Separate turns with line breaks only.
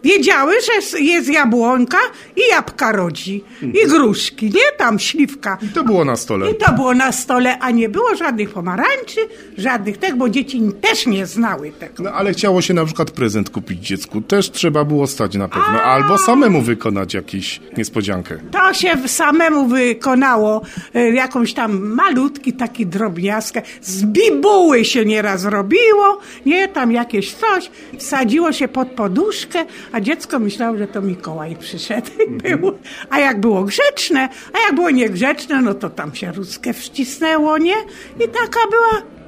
wiedziały, że jest jabłonka i jabłka rodzi. I gruszki, nie? Tam śliwka.
I to było na stole.
I to było na stole, a nie było żadnych pomarańczy, żadnych tego, bo dzieci też nie znały tego.
No ale chciało się na przykład prezent kupić dziecku. Też trzeba było stać na pewno. Albo samemu wykonać jakąś niespodziankę.
To się samemu wykonało jakąś tam malutki taki drobiazgę. Z bibuły się nieraz robiło, nie? Tam jakieś coś. Wsadziło się pod poduszkę, a dziecko myślało, że to Mikołaj przyszedł i było. A jak było grzeczne, a jak było niegrzeczne, no to tam się ruskę wcisnęło, nie? I taka była